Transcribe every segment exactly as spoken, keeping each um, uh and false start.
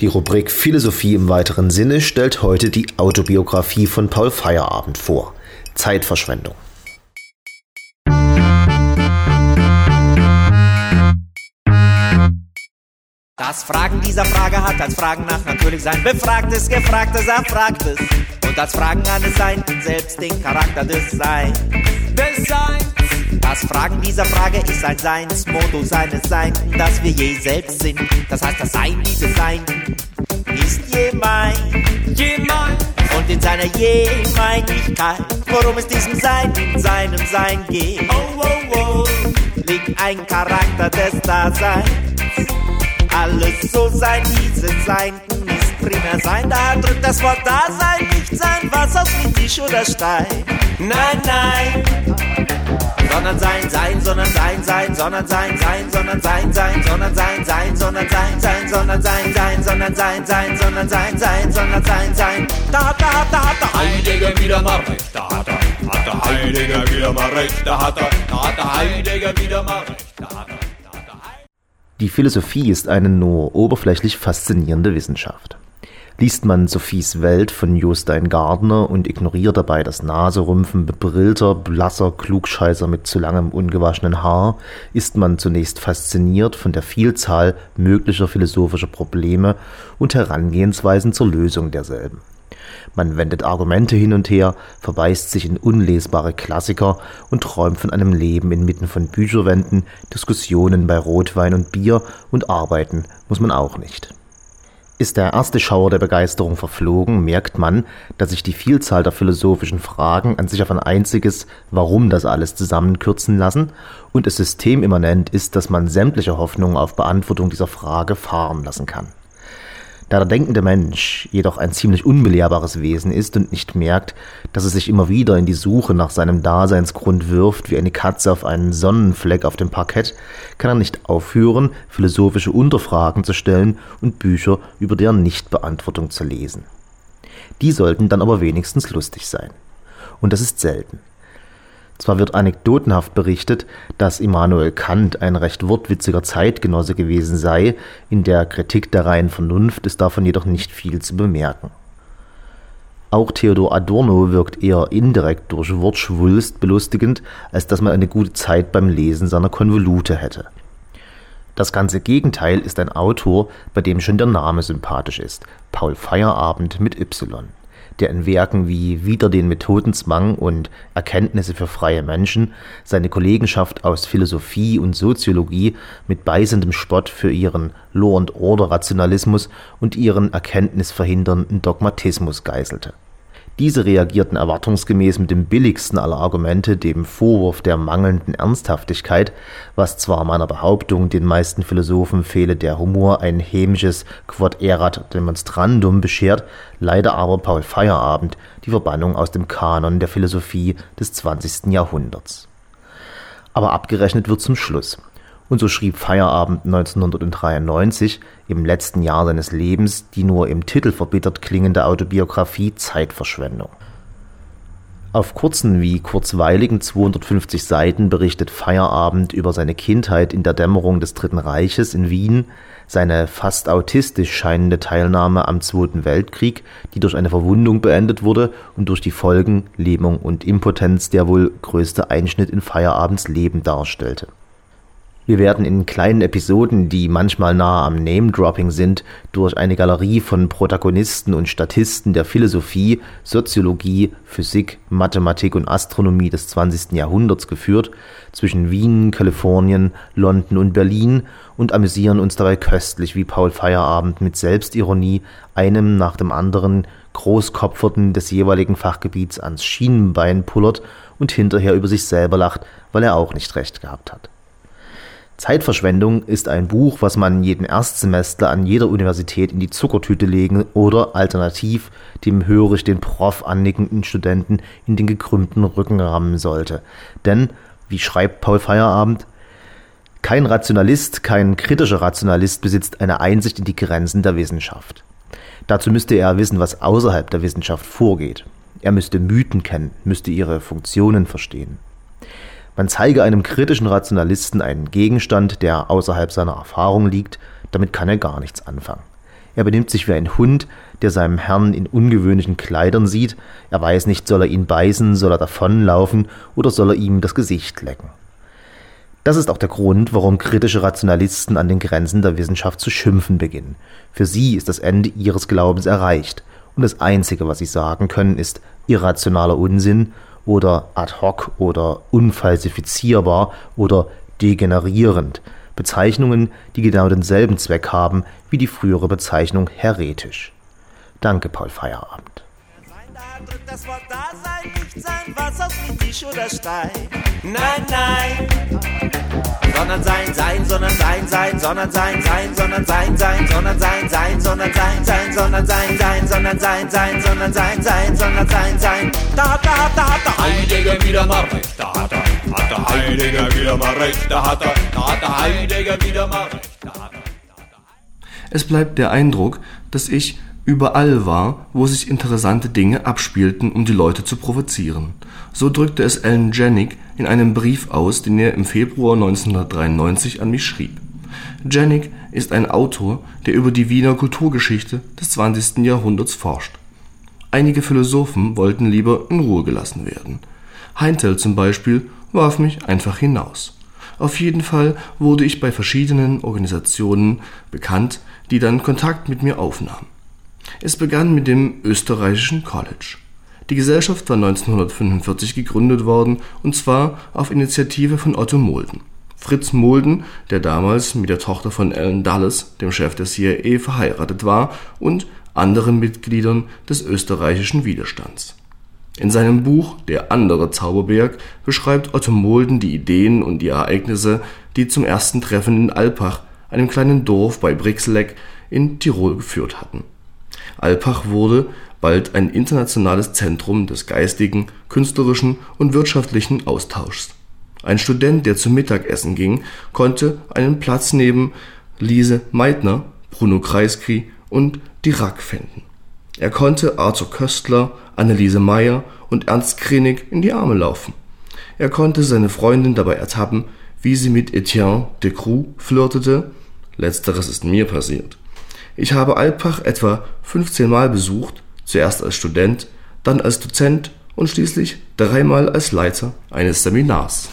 Die Rubrik Philosophie im weiteren Sinne stellt heute die Autobiografie von Paul Feyerabend vor. Zeitverschwendung. Das Fragen dieser Frage hat als Fragen nach natürlich sein Befragtes, Gefragtes, Erfragtes. Und als Fragen eines Seienden selbst den Charakter des Seins. Des Seins. Das Fragen dieser Frage ist ein Seinsmotto seines Seinden, dass wir je selbst sind. Das heißt, das Sein dieses Seinden ist jemein. Jemein. Und in seiner Jemeinigkeit, worum es diesem Sein in seinem Sein geht, oh, oh, oh, liegt ein Charakter des Daseins. Alles so sein, dieses Seinden ist primär Sein. Da drückt das Wort Dasein nicht sein, was aus wie Tisch oder Stein. Nein, nein, sondern sein, sein, sondern sein, sein, sondern sein, sein, sondern sein, sein, sondern sein, sein, sondern sein, sein, sondern sein, sein, sondern sein, sein, sondern sein, sein, sondern sein, sein. Da hat er, hat er, hat er Heidegger wieder mal recht, da hat er, hat er Heidegger wieder mal recht, da hat er, da hat er Heidegger wieder mal recht, da hat er. Die Philosophie ist eine nur oberflächlich faszinierende Wissenschaft. Liest man Sophies Welt von Jostein Gardner und ignoriert dabei das Naserümpfen bebrillter, blasser Klugscheißer mit zu langem ungewaschenen Haar, ist man zunächst fasziniert von der Vielzahl möglicher philosophischer Probleme und Herangehensweisen zur Lösung derselben. Man wendet Argumente hin und her, verbeißt sich in unlesbare Klassiker und träumt von einem Leben inmitten von Bücherwänden, Diskussionen bei Rotwein und Bier und arbeiten muss man auch nicht. Ist der erste Schauer der Begeisterung verflogen, merkt man, dass sich die Vielzahl der philosophischen Fragen an sich auf ein einziges Warum das alles zusammenkürzen lassen und es systemimmanent ist, dass man sämtliche Hoffnungen auf Beantwortung dieser Frage fahren lassen kann. Da der denkende Mensch jedoch ein ziemlich unbelehrbares Wesen ist und nicht merkt, dass er sich immer wieder in die Suche nach seinem Daseinsgrund wirft, wie eine Katze auf einen Sonnenfleck auf dem Parkett, kann er nicht aufhören, philosophische Unterfragen zu stellen und Bücher über deren Nichtbeantwortung zu lesen. Die sollten dann aber wenigstens lustig sein. Und das ist selten. Zwar wird anekdotenhaft berichtet, dass Immanuel Kant ein recht wortwitziger Zeitgenosse gewesen sei, in der Kritik der reinen Vernunft ist davon jedoch nicht viel zu bemerken. Auch Theodor Adorno wirkt eher indirekt durch Wortschwulst belustigend, als dass man eine gute Zeit beim Lesen seiner Konvolute hätte. Das ganze Gegenteil ist ein Autor, bei dem schon der Name sympathisch ist, Paul Feyerabend mit Y, der in Werken wie Wider den Methodenzwang und Erkenntnisse für freie Menschen seine Kollegenschaft aus Philosophie und Soziologie mit beißendem Spott für ihren Law-and-Order-Rationalismus und ihren erkenntnisverhindernden Dogmatismus geißelte. Diese reagierten erwartungsgemäß mit dem billigsten aller Argumente, dem Vorwurf der mangelnden Ernsthaftigkeit, was zwar meiner Behauptung, den meisten Philosophen fehle der Humor ein hämisches Quod erat demonstrandum beschert, leider aber Paul Feyerabend die Verbannung aus dem Kanon der Philosophie des zwanzigsten Jahrhunderts. Aber abgerechnet wird zum Schluss. Und so schrieb Feyerabend neunzehnhundertdreiundneunzig, im letzten Jahr seines Lebens, die nur im Titel verbittert klingende Autobiografie Zeitverschwendung. Auf kurzen wie kurzweiligen zweihundertfünfzig Seiten berichtet Feyerabend über seine Kindheit in der Dämmerung des Dritten Reiches in Wien, seine fast autistisch scheinende Teilnahme am Zweiten Weltkrieg, die durch eine Verwundung beendet wurde und durch die Folgen, Lähmung und Impotenz der wohl größte Einschnitt in Feyerabends Leben darstellte. Wir werden in kleinen Episoden, die manchmal nahe am Name-Dropping sind, durch eine Galerie von Protagonisten und Statisten der Philosophie, Soziologie, Physik, Mathematik und Astronomie des zwanzigsten Jahrhunderts geführt, zwischen Wien, Kalifornien, London und Berlin und amüsieren uns dabei köstlich, wie Paul Feyerabend mit Selbstironie einem nach dem anderen Großkopferten des jeweiligen Fachgebiets ans Schienenbein pullert und hinterher über sich selber lacht, weil er auch nicht recht gehabt hat. Zeitverschwendung ist ein Buch, was man jeden Erstsemester an jeder Universität in die Zuckertüte legen oder alternativ dem hörig den Prof annickenden Studenten in den gekrümmten Rücken rammen sollte. Denn, wie schreibt Paul Feyerabend, kein Rationalist, kein kritischer Rationalist besitzt eine Einsicht in die Grenzen der Wissenschaft. Dazu müsste er wissen, was außerhalb der Wissenschaft vorgeht. Er müsste Mythen kennen, müsste ihre Funktionen verstehen. Man zeige einem kritischen Rationalisten einen Gegenstand, der außerhalb seiner Erfahrung liegt, damit kann er gar nichts anfangen. Er benimmt sich wie ein Hund, der seinem Herrn in ungewöhnlichen Kleidern sieht. Er weiß nicht, soll er ihn beißen, soll er davonlaufen oder soll er ihm das Gesicht lecken. Das ist auch der Grund, warum kritische Rationalisten an den Grenzen der Wissenschaft zu schimpfen beginnen. Für sie ist das Ende ihres Glaubens erreicht und das Einzige, was sie sagen können, ist irrationaler Unsinn oder ad hoc oder unfalsifizierbar oder degenerierend. Bezeichnungen, die genau denselben Zweck haben wie die frühere Bezeichnung heretisch. Danke, Paul Feyerabend. Drückt das Wort Dasein, nicht sein, was aus wie Tisch oder Stein. Nein, nein, sondern sein, sein, sondern sein, sein, sondern sein, sein, sondern sein, sein, sondern sein, sein, sondern sein, sein, sondern sein, sein, sondern sein, sein, sondern sein, sein, sondern sein, sein. Da hat er, hat er, hat er Heidegger wieder mal recht, da hat er, hat er Heidegger wieder mal recht, da hat er, da hat er Heidegger wieder mal recht, da hat er. Es bleibt der Eindruck, dass ich überall war, wo sich interessante Dinge abspielten, um die Leute zu provozieren. So drückte es Alan Janik in einem Brief aus, den er im Februar neunzehnhundertdreiundneunzig an mich schrieb. Janik ist ein Autor, der über die Wiener Kulturgeschichte des zwanzigsten Jahrhunderts forscht. Einige Philosophen wollten lieber in Ruhe gelassen werden. Heintel zum Beispiel warf mich einfach hinaus. Auf jeden Fall wurde ich bei verschiedenen Organisationen bekannt, die dann Kontakt mit mir aufnahmen. Es begann mit dem Österreichischen College. Die Gesellschaft war neunzehnhundertfünfundvierzig gegründet worden, und zwar auf Initiative von Otto Molden. Fritz Molden, der damals mit der Tochter von Allen Dulles, dem Chef der C I A, verheiratet war, und anderen Mitgliedern des österreichischen Widerstands. In seinem Buch Der andere Zauberberg beschreibt Otto Molden die Ideen und die Ereignisse, die zum ersten Treffen in Alpach, einem kleinen Dorf bei Brixelleck in Tirol, geführt hatten. Alpach wurde bald ein internationales Zentrum des geistigen, künstlerischen und wirtschaftlichen Austauschs. Ein Student, der zum Mittagessen ging, konnte einen Platz neben Lise Meitner, Bruno Kreisky und Dirac finden. Er konnte Arthur Köstler, Anneliese Meyer und Ernst Krenig in die Arme laufen. Er konnte seine Freundin dabei ertappen, wie sie mit Etienne Decroux flirtete. Letzteres ist mir passiert. Ich habe Alpach etwa fünfzehn Mal besucht, zuerst als Student, dann als Dozent und schließlich dreimal als Leiter eines Seminars.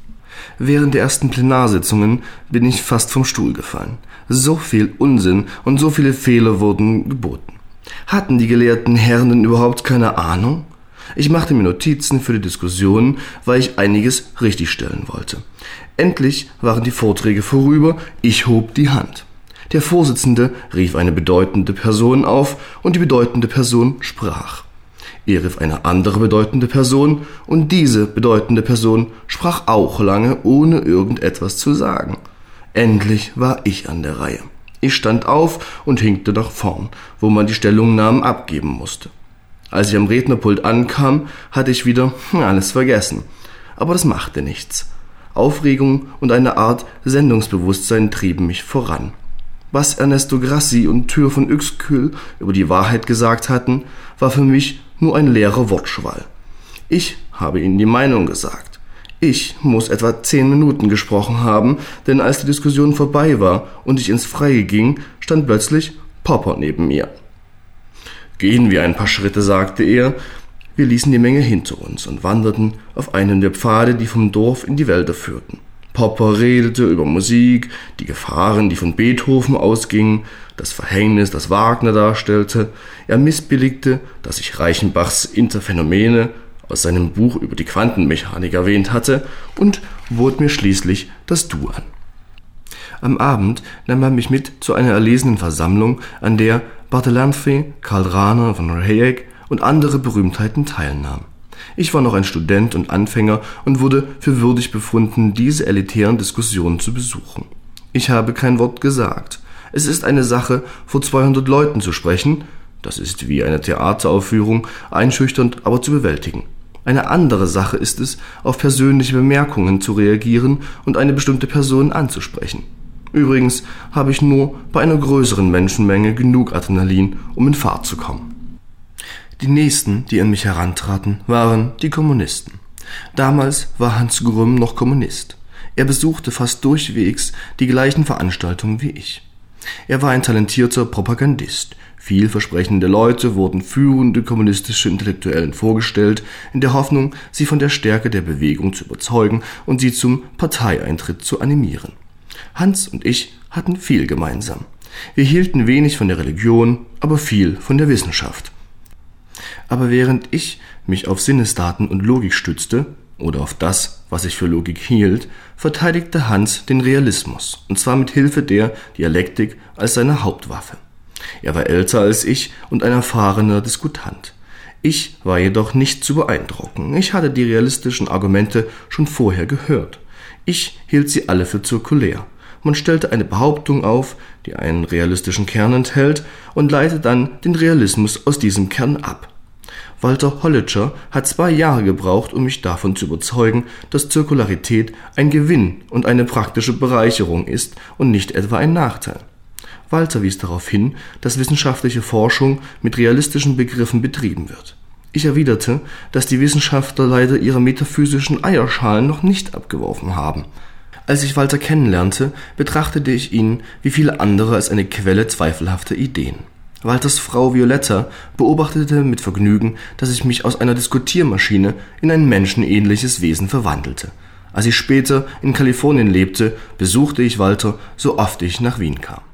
Während der ersten Plenarsitzungen bin ich fast vom Stuhl gefallen. So viel Unsinn und so viele Fehler wurden geboten. Hatten die gelehrten Herren denn überhaupt keine Ahnung? Ich machte mir Notizen für die Diskussionen, weil ich einiges richtigstellen wollte. Endlich waren die Vorträge vorüber, ich hob die Hand. Der Vorsitzende rief eine bedeutende Person auf und die bedeutende Person sprach. Er rief eine andere bedeutende Person und diese bedeutende Person sprach auch lange, ohne irgendetwas zu sagen. Endlich war ich an der Reihe. Ich stand auf und hinkte nach vorn, wo man die Stellungnahmen abgeben musste. Als ich am Rednerpult ankam, hatte ich wieder alles vergessen. Aber das machte nichts. Aufregung und eine Art Sendungsbewusstsein trieben mich voran. Was Ernesto Grassi und Thür von Uexküll über die Wahrheit gesagt hatten, war für mich nur ein leerer Wortschwall. Ich habe ihnen die Meinung gesagt. Ich muss etwa zehn Minuten gesprochen haben, denn als die Diskussion vorbei war und ich ins Freie ging, stand plötzlich Popper neben mir. Gehen wir ein paar Schritte, sagte er. Wir ließen die Menge hinter uns und wanderten auf einen der Pfade, die vom Dorf in die Wälder führten. Popper redete über Musik, die Gefahren, die von Beethoven ausgingen, das Verhängnis, das Wagner darstellte. Er missbilligte, dass ich Reichenbachs Interphänomene aus seinem Buch über die Quantenmechanik erwähnt hatte und bot mir schließlich das Du an. Am Abend nahm er mich mit zu einer erlesenen Versammlung, an der Bartholomä, Karl Rahner von Hayek und andere Berühmtheiten teilnahmen. Ich war noch ein Student und Anfänger und wurde für würdig befunden, diese elitären Diskussionen zu besuchen. Ich habe kein Wort gesagt. Es ist eine Sache, vor zweihundert Leuten zu sprechen, das ist wie eine Theateraufführung, einschüchternd, aber zu bewältigen. Eine andere Sache ist es, auf persönliche Bemerkungen zu reagieren und eine bestimmte Person anzusprechen. Übrigens habe ich nur bei einer größeren Menschenmenge genug Adrenalin, um in Fahrt zu kommen. Die nächsten, die an mich herantraten, waren die Kommunisten. Damals war Hans Grüm noch Kommunist. Er besuchte fast durchwegs die gleichen Veranstaltungen wie ich. Er war ein talentierter Propagandist. Vielversprechende Leute wurden führende kommunistische Intellektuellen vorgestellt, in der Hoffnung, sie von der Stärke der Bewegung zu überzeugen und sie zum Parteieintritt zu animieren. Hans und ich hatten viel gemeinsam. Wir hielten wenig von der Religion, aber viel von der Wissenschaft. Aber während ich mich auf Sinnesdaten und Logik stützte, oder auf das, was ich für Logik hielt, verteidigte Hans den Realismus, und zwar mit Hilfe der Dialektik als seine Hauptwaffe. Er war älter als ich und ein erfahrener Diskutant. Ich war jedoch nicht zu beeindrucken. Ich hatte die realistischen Argumente schon vorher gehört. Ich hielt sie alle für zirkulär. Man stellte eine Behauptung auf, die einen realistischen Kern enthält, und leitet dann den Realismus aus diesem Kern ab. Walter Hollitscher hat zwei Jahre gebraucht, um mich davon zu überzeugen, dass Zirkularität ein Gewinn und eine praktische Bereicherung ist und nicht etwa ein Nachteil. Walter wies darauf hin, dass wissenschaftliche Forschung mit realistischen Begriffen betrieben wird. Ich erwiderte, dass die Wissenschaftler leider ihre metaphysischen Eierschalen noch nicht abgeworfen haben. Als ich Walter kennenlernte, betrachtete ich ihn wie viele andere als eine Quelle zweifelhafter Ideen. Walters Frau Violetta beobachtete mit Vergnügen, dass ich mich aus einer Diskutiermaschine in ein menschenähnliches Wesen verwandelte. Als ich später in Kalifornien lebte, besuchte ich Walter, so oft ich nach Wien kam.